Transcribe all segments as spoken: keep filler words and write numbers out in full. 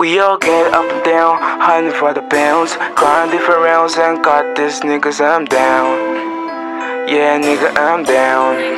We all get up and down, hunting for the bounce, grinding for rounds and got this niggas, I'm down. Yeah, nigga, I'm down.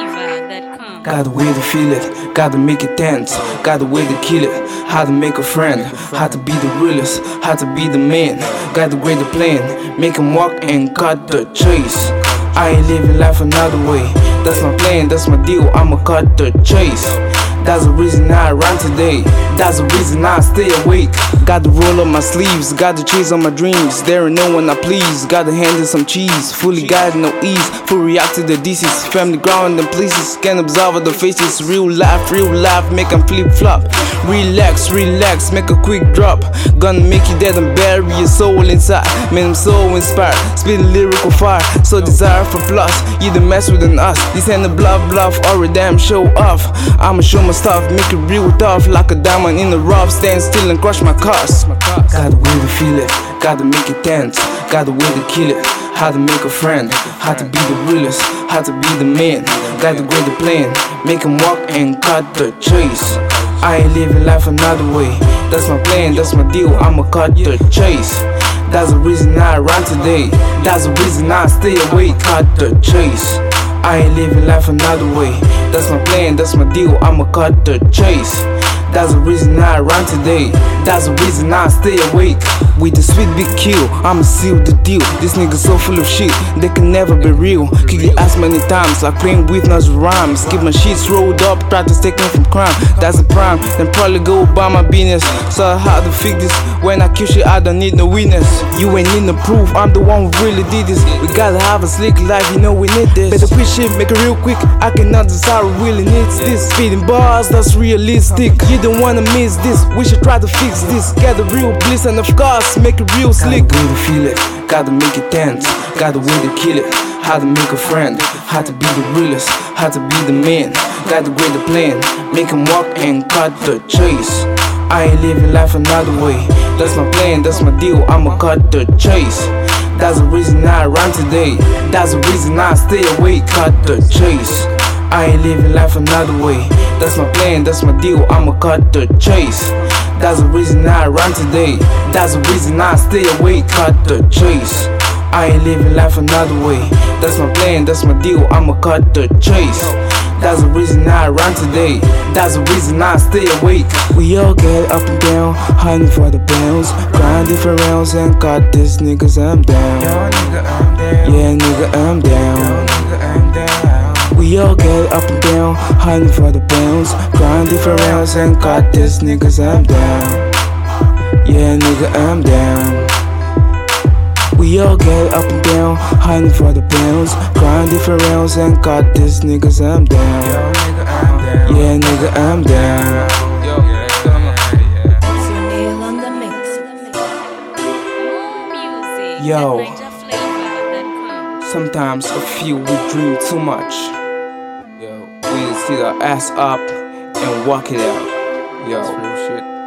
Got a way to feel it, gotta make it dance, got a way to kill it, how to make a friend, how to be the realest, how to be the man, got the greater plan, make him walk and cut the chase. I ain't living life another way, that's my plan, that's my deal, I'ma cut the chase. That's the reason I run today, that's the reason I stay awake. Got the roll up my sleeves, got the chase on my dreams. There ain't no one I please, got the hand in some cheese. Fully guided, no ease, full react to the disease. Family ground and places, can observe the faces. Real life, real life, make them flip flop. Relax, relax, make a quick drop. Gonna make you dead and bury your soul inside. Man, I'm so inspired, spitting lyrical fire. So desire for plus, you the mess with an us. This ain't a bluff bluff or a damn show off. I'ma show my stuff, make it real tough. Like a diamond in the rough, stand still and crush my cars. Got a way to feel it, gotta make it dance, got a way to kill it, how to make a friend, how to be the realest, how to be the man, got the greater plan, make him walk and cut the chase. I ain't living life another way, that's my plan, that's my deal, I'ma cut the chase. That's the reason I run today, that's the reason I stay awake, cut the chase. I ain't living life another way, that's my plan, that's my deal, I'ma cut the chase. That's the reason I run today, that's the reason I stay awake. With the sweet big kill, I'ma seal the deal. This nigga so full of shit, they can never be real. Kick the ass many times, like playing with nuts rhymes. Keep my sheets rolled up, try to take me from crime. That's a prime, then probably go buy my business. So how to fix this, when I kill shit I don't need no witness. You ain't need no proof, I'm the one who really did this. We gotta have a slick life, you know we need this. Better quit shit, make it real quick, I cannot decide who really needs this. Speeding bars, that's realistic, you don't wanna miss this, we should try to fix this. Get a real bliss and of course make it real slick. Got a way to feel it, gotta make it dance, got a way to kill it, how to make a friend, how to be the realest, how to be the man, got the greater plan, make him walk and cut the chase. I ain't living life another way, that's my plan, that's my deal, I'ma cut the chase. That's the reason I run today, that's the reason I stay awake, cut the chase. I ain't living life another way, that's my plan, that's my deal, I'ma cut the chase. That's the reason I run today, that's the reason I stay awake, cut the chase. I ain't living life another way, that's my plan, that's my deal, I'ma cut the chase. That's the reason I run today, that's the reason I stay awake. We all get up and down, hunting for the bounce, grinding for rounds and got this niggas, I'm down. Yeah, nigga, I'm down. We all get up and down, hunting for the bounce, grinding for rounds and got this niggas, I'm down. Yeah, nigga, I'm down. We all get up and down, hunting for the bounce, grinding for rounds and got this niggas, I'm down. Yeah, nigga, I'm down. Yo, sometimes I feel we dream too much. Yo, we sit our ass up and walk it out. Yo,